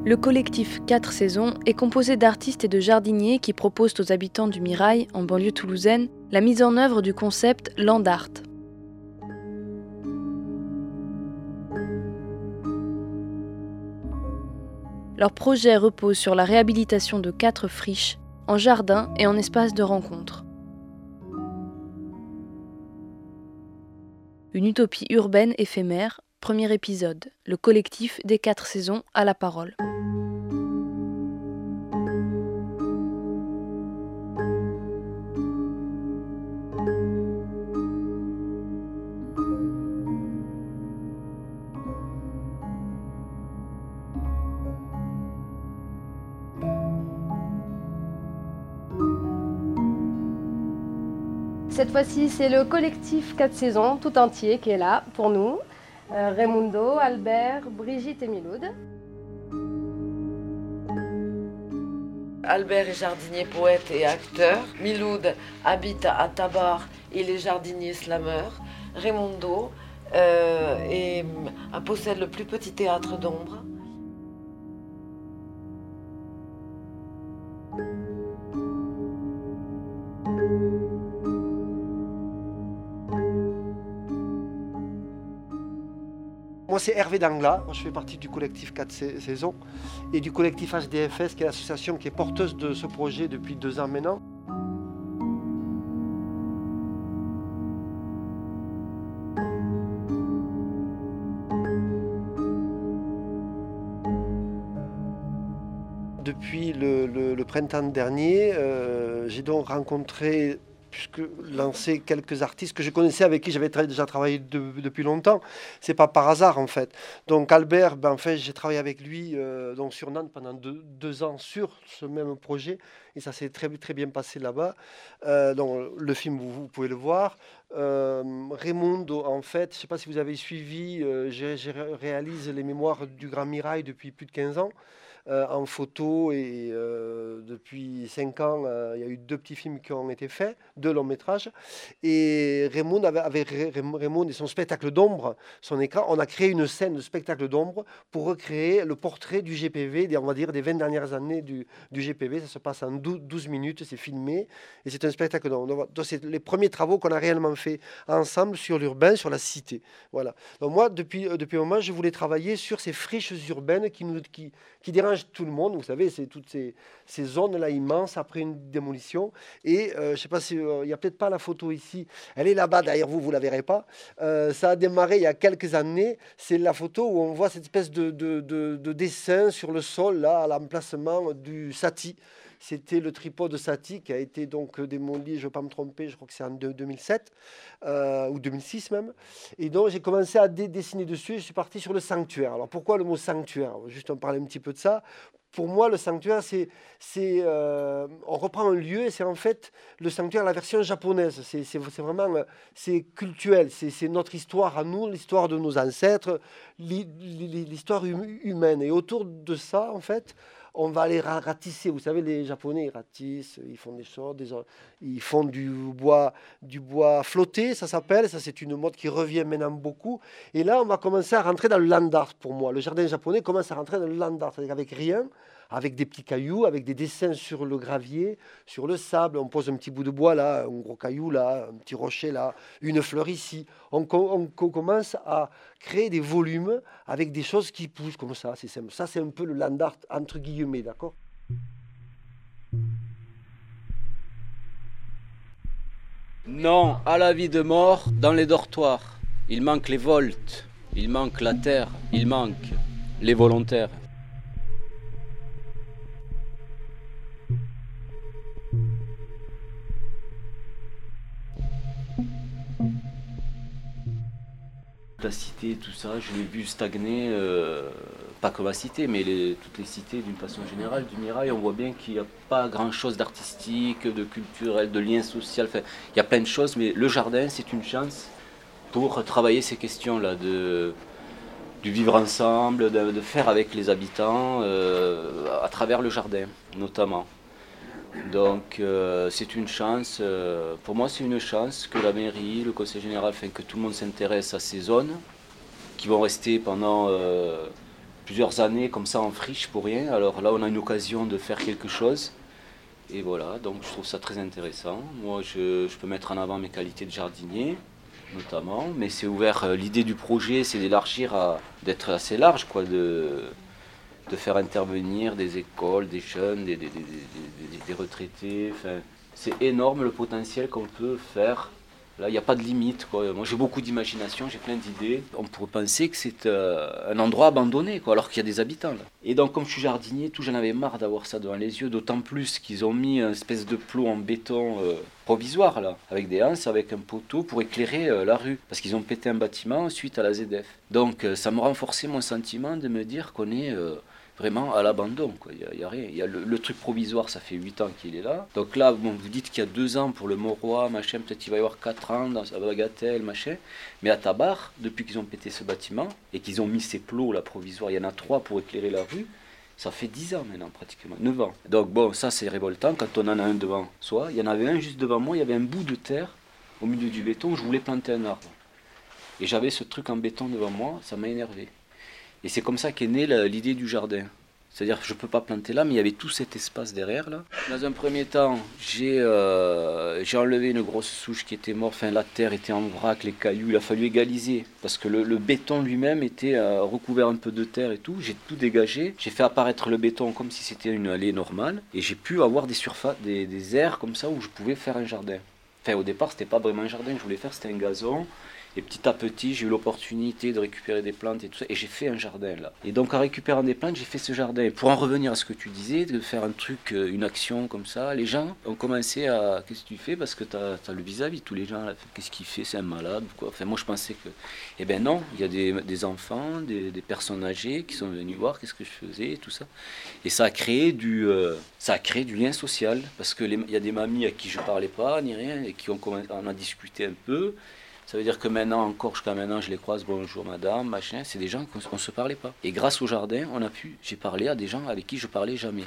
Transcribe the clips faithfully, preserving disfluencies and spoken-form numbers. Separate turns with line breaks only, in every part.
Le collectif quatre saisons est composé d'artistes et de jardiniers qui proposent aux habitants du Mirail, en banlieue toulousaine, la mise en œuvre du concept Land Art. Leur projet repose sur la réhabilitation de quatre friches, en jardin et en espace de rencontre. Une utopie urbaine éphémère, premier épisode, le collectif des quatre saisons à la parole.
Cette fois-ci, c'est le collectif quatre saisons tout entier qui est là pour nous. Euh, Raimundo, Albert, Brigitte et Miloud.
Albert est jardinier, poète et acteur. Miloud habite à Tabar, il est jardinier slameur. Raimundo euh, est, possède le plus petit théâtre d'ombre.
Moi, c'est Hervé Dangla, moi, je fais partie du collectif quatre saisons et du collectif H D F S, qui est l'association qui est porteuse de ce projet depuis deux ans maintenant. Depuis le, le, le printemps dernier, euh, j'ai donc rencontré puisque lancé quelques artistes que je connaissais, avec qui j'avais tra- déjà travaillé de, depuis longtemps. C'est pas par hasard en fait. Donc Albert, ben, en fait, j'ai travaillé avec lui euh, donc sur Nantes pendant deux, deux ans sur ce même projet et ça s'est très très bien passé là-bas. Euh, donc le film, vous, vous pouvez le voir. Euh, Raimundo, en fait, je sais pas si vous avez suivi, euh, j'ai, j'ai réalise les mémoires du Grand Mirail depuis plus de quinze ans. Euh, en photo et euh, depuis cinq ans, euh, il y a eu deux petits films qui ont été faits, deux longs métrages. Et Raymond, avait, avec Raymond et son spectacle d'ombre, son écran, on a créé une scène de spectacle d'ombre pour recréer le portrait du G P V, des, on va dire des vingt dernières années du, du G P V. Ça se passe en douze minutes, c'est filmé et c'est un spectacle d'ombre. Donc, c'est les premiers travaux qu'on a réellement fait ensemble sur l'urbain, sur la cité. Voilà. Donc moi, depuis, depuis un moment, je voulais travailler sur ces friches urbaines qui nous qui, qui dérangent tout le monde, vous savez, c'est toutes ces, ces zones-là immenses après une démolition. Et euh, je ne sais pas si il euh, n'y a peut-être pas la photo ici. Elle est là-bas derrière vous, vous ne la verrez pas. Euh, ça a démarré il y a quelques années. C'est la photo où on voit cette espèce de, de, de, de dessin sur le sol, là, à l'emplacement du Satie. C'était le tripode de Satie qui a été donc démoli, je ne vais pas me tromper, je crois que c'est en deux mille sept euh, ou deux mille six même. Et donc j'ai commencé à dé- dessiner dessus et je suis parti sur le sanctuaire. Alors pourquoi le mot sanctuaire? Juste on parler un petit peu de ça. Pour moi, le sanctuaire, c'est, c'est euh, on reprend un lieu et c'est en fait le sanctuaire, la version japonaise. C'est, c'est, c'est vraiment, c'est cultuel. C'est, c'est notre histoire à nous, l'histoire de nos ancêtres, l'histoire hum- humaine. Et autour de ça, en fait, on va aller ratisser. Vous savez, les Japonais, ils ratissent, ils font des choses, des, ils font du bois, du bois flotté, ça s'appelle. Ça, c'est une mode qui revient maintenant beaucoup. Et là, on va commencer à rentrer dans le land art pour moi. Le jardin japonais commence à rentrer dans le land art, c'est-à-dire avec rien, avec des petits cailloux, avec des dessins sur le gravier, sur le sable. On pose un petit bout de bois là, un gros caillou là, un petit rocher là, une fleur ici. On, on, on commence à créer des volumes avec des choses qui poussent comme ça. C'est simple. Ça, c'est un peu le land art entre guillemets, d'accord ?
Non à la vie de mort dans les dortoirs. Il manque les volts, il manque la terre, il manque les volontaires. La cité, tout ça, je l'ai vu stagner, euh, pas que ma cité, mais les, toutes les cités d'une façon générale du Mirail. On voit bien qu'il n'y a pas grand-chose d'artistique, de culturel, de lien social. Enfin, il y a plein de choses, mais le jardin, c'est une chance pour travailler ces questions-là, de, du vivre ensemble, de, de faire avec les habitants, euh, à travers le jardin, notamment. Donc euh, c'est une chance, euh, pour moi c'est une chance que la mairie, le conseil général, enfin, que tout le monde s'intéresse à ces zones qui vont rester pendant euh, plusieurs années comme ça en friche pour rien. Alors là, on a une occasion de faire quelque chose. Et voilà, donc je trouve ça très intéressant. Moi, je, je peux mettre en avant mes qualités de jardinier, notamment. Mais c'est ouvert, euh, l'idée du projet, c'est d'élargir, à, d'être assez large, quoi, de, de faire intervenir des écoles, des jeunes, des, des, des, des, des retraités. Enfin, c'est énorme le potentiel qu'on peut faire. Là, il n'y a pas de limite, quoi. Moi, j'ai beaucoup d'imagination, j'ai plein d'idées. On pourrait penser que c'est euh, un endroit abandonné, quoi, alors qu'il y a des habitants. Là. Et donc, comme je suis jardinier, tout, j'en avais marre d'avoir ça devant les yeux, d'autant plus qu'ils ont mis une espèce de plot en béton euh, provisoire, là, avec des anses, avec un poteau pour éclairer euh, la rue. Parce qu'ils ont pété un bâtiment suite à la Z F. Donc, euh, ça me renforçait mon sentiment de me dire qu'on est... Euh, vraiment à l'abandon, quoi. Il y a, il y a rien. Il y a le, le truc provisoire, ça fait huit ans qu'il est là. Donc là, bon, vous dites qu'il y a deux ans pour le Mauroy, machin, peut-être qu'il va y avoir quatre ans dans sa bagatelle, machin. Mais à Tabar, depuis qu'ils ont pété ce bâtiment et qu'ils ont mis ces plots là provisoires, il y en a trois pour éclairer la rue, ça fait dix ans maintenant pratiquement, neuf ans. Donc bon, ça c'est révoltant quand on en a un devant soi. Il y en avait un juste devant moi, il y avait un bout de terre au milieu du béton, je voulais planter un arbre. Et j'avais ce truc en béton devant moi, ça m'a énervé. Et c'est comme ça qu'est née la, l'idée du jardin. C'est-à-dire que je ne peux pas planter là, mais il y avait tout cet espace derrière là. Dans un premier temps, j'ai, euh, j'ai enlevé une grosse souche qui était morte, enfin la terre était en vrac, les cailloux, il a fallu égaliser. Parce que le, le béton lui-même était euh, recouvert un peu de terre et tout. J'ai tout dégagé, j'ai fait apparaître le béton comme si c'était une allée normale. Et j'ai pu avoir des surfaces, des, des aires comme ça où je pouvais faire un jardin. Enfin au départ, c'était pas vraiment un jardin, je voulais faire, c'était un gazon. Et petit à petit, j'ai eu l'opportunité de récupérer des plantes et tout ça. Et j'ai fait un jardin là. Et donc en récupérant des plantes, j'ai fait ce jardin. Et pour en revenir à ce que tu disais, de faire un truc, une action comme ça, les gens ont commencé à... Qu'est-ce que tu fais? Parce que tu as le vis-à-vis. Tous les gens, là, qu'est-ce qu'il fait? C'est un malade quoi. Enfin moi je pensais que... Eh ben non, il y a des, des enfants, des, des personnes âgées qui sont venus voir qu'est-ce que je faisais et tout ça. Et ça a créé du, euh, ça a créé du lien social. Parce qu'il y a des mamies à qui je parlais pas, ni rien, et qui ont commencé, on a discuté un peu. Ça veut dire que maintenant, encore jusqu'à maintenant, je les croise, bonjour madame, machin, c'est des gens qu'on ne se parlait pas. Et grâce au jardin, on a pu, j'ai parlé à des gens avec qui je parlais jamais.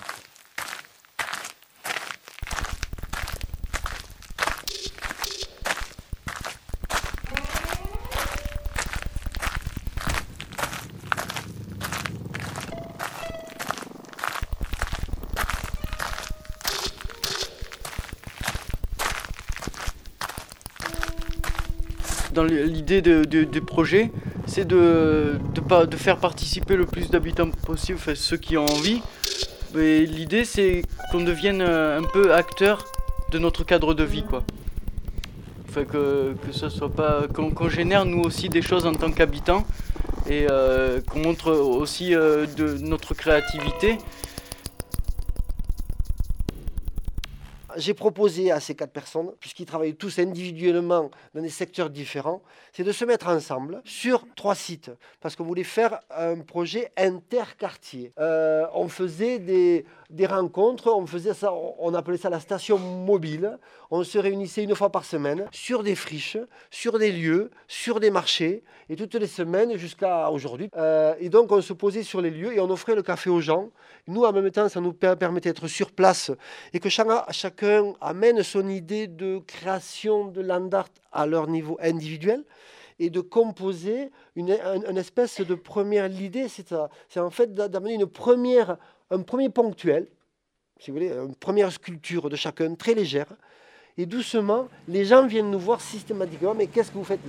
Dans l'idée de, de, de projet, c'est de, de, de faire participer le plus d'habitants possible, enfin, ceux qui ont envie. Et l'idée, c'est qu'on devienne un peu acteur de notre cadre de vie, quoi. Enfin, que, que ça soit pas, qu'on, qu'on génère nous aussi des choses en tant qu'habitants et euh, qu'on montre aussi euh, de notre créativité.
J'ai proposé à ces quatre personnes, puisqu'ils travaillent tous individuellement dans des secteurs différents, c'est de se mettre ensemble sur trois sites, parce qu'on voulait faire un projet interquartier. Euh, on faisait des, des rencontres, on, faisait ça, on appelait ça la station mobile. On se réunissait une fois par semaine sur des friches, sur des lieux, sur des marchés, et toutes les semaines jusqu'à aujourd'hui. Euh, et donc on se posait sur les lieux et on offrait le café aux gens. Nous, en même temps, ça nous permettait d'être sur place et que chacun, chacun amène son idée de création de land art à leur niveau individuel et de composer une, une, une espèce de première... L'idée, c'est ça, c'est en fait d'amener une première, un premier ponctuel, si vous voulez, une première sculpture de chacun, très légère. Et doucement, les gens viennent nous voir systématiquement, mais qu'est-ce que vous faites là ?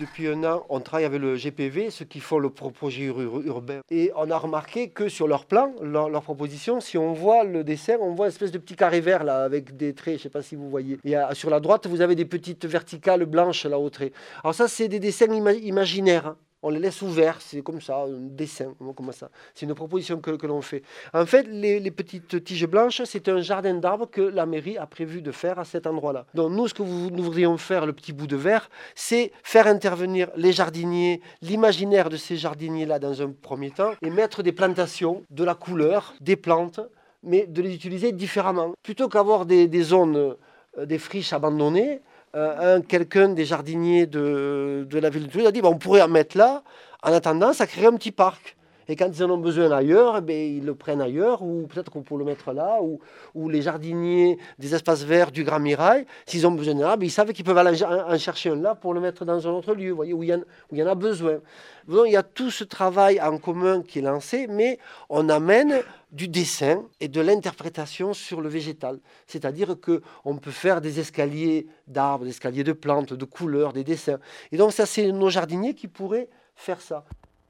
depuis un an, on travaille avec le G P V, ceux qui font le projet ur- urbain. Et on a remarqué que sur leur plan, leur, leur proposition, si on voit le dessin, on voit une espèce de petit carré vert là, avec des traits, je ne sais pas si vous voyez. Et à, sur la droite, vous avez des petites verticales blanches là au trait. Alors ça, c'est des dessins ima- imaginaires. Hein. On les laisse ouverts, c'est comme ça, un dessin, comme ça. C'est une proposition que, que l'on fait. En fait, les, les petites tiges blanches, c'est un jardin d'arbres que la mairie a prévu de faire à cet endroit-là. Donc nous, ce que vous, nous voudrions faire, le petit bout de verre, c'est faire intervenir les jardiniers, l'imaginaire de ces jardiniers-là dans un premier temps, et mettre des plantations, de la couleur, des plantes, mais de les utiliser différemment. Plutôt qu'avoir des, des zones, euh, des friches abandonnées, Euh, un, quelqu'un des jardiniers de, de la ville de Toulouse a dit bah, on pourrait en mettre là, en attendant, ça crée un petit parc. Et quand ils en ont besoin ailleurs, eh bien, ils le prennent ailleurs, ou peut-être qu'on peut le mettre là, ou, ou les jardiniers des espaces verts du Grand Mirail, s'ils ont besoin d'un arbre, ils savent qu'ils peuvent aller en chercher un là pour le mettre dans un autre lieu, vous voyez, où il y en, où il y en a besoin. Donc, il y a tout ce travail en commun qui est lancé, mais on amène du dessin et de l'interprétation sur le végétal. C'est-à-dire qu'on peut faire des escaliers d'arbres, des escaliers de plantes, de couleurs, des dessins. Et donc ça, c'est nos jardiniers qui pourraient faire ça.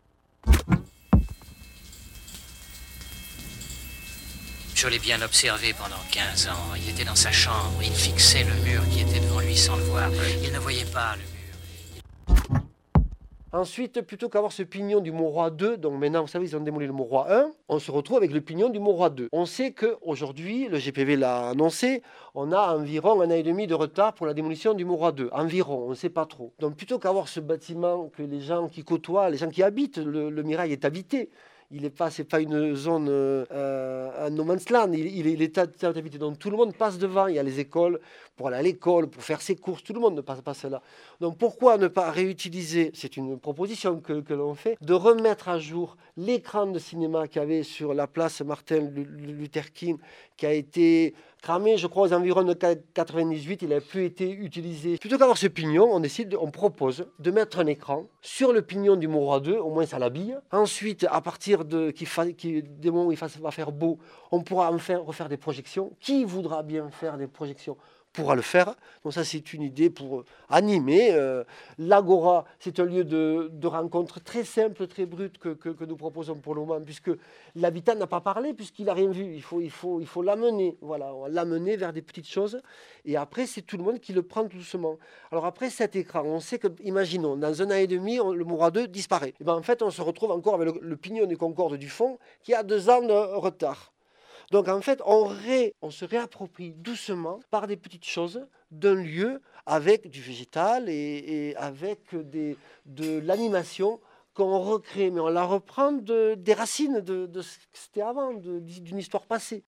Je l'ai bien observé pendant quinze ans. Il était dans sa chambre, il fixait le mur qui était devant lui sans le voir. Il ne voyait pas le mur.
Ensuite, plutôt qu'avoir ce pignon du Mauroy deux, donc maintenant, vous savez, ils ont démoli le Mauroy un, on se retrouve avec le pignon du Mauroy deux. On sait qu'aujourd'hui, le G P V l'a annoncé, on a environ un an et demi de retard pour la démolition du Mauroy deux. Environ, on ne sait pas trop. Donc plutôt qu'avoir ce bâtiment que les gens qui côtoient, les gens qui habitent, le, le Mirail est habité. Il n'est pas, c'est pas une zone, euh, un no man's land, il, il, il est habité. Donc tout le monde passe devant, il y a les écoles, pour aller à l'école, pour faire ses courses, tout le monde ne passe pas là. Donc pourquoi ne pas réutiliser, c'est une proposition que, que l'on fait, de remettre à jour l'écran de cinéma qu'il y avait sur la place Martin Luther King, qui a été cramé, je crois, aux environs de quatre-vingt-dix-huit, il n'a plus été utilisé. Plutôt qu'avoir ce pignon, on, décide, on propose de mettre un écran sur le pignon du Mauroy deux, au moins ça l'habille. Ensuite, à partir de, qui fa, qui, des moments où il va faire beau, on pourra enfin refaire des projections. Qui voudra bien faire des projections pourra le faire. Donc ça, c'est une idée pour animer. Euh, L'Agora, c'est un lieu de, de rencontre très simple, très brut que, que, que nous proposons pour le moment, puisque l'habitant n'a pas parlé, puisqu'il n'a rien vu. Il faut, il faut, il faut l'amener. Voilà, on l'amener vers des petites choses. Et après, c'est tout le monde qui le prend doucement. Alors après cet écran, on sait que, imaginons, dans un an et demi, on, le Mauroy deux disparaît. Et bien, en fait, on se retrouve encore avec le, le pignon des Concordes du fond, qui a deux ans de retard. Donc en fait, on, ré, on se réapproprie doucement par des petites choses d'un lieu avec du végétal et, et avec des, de l'animation qu'on recrée, mais on la reprend de, des racines de, de ce que c'était avant, de, d'une histoire passée.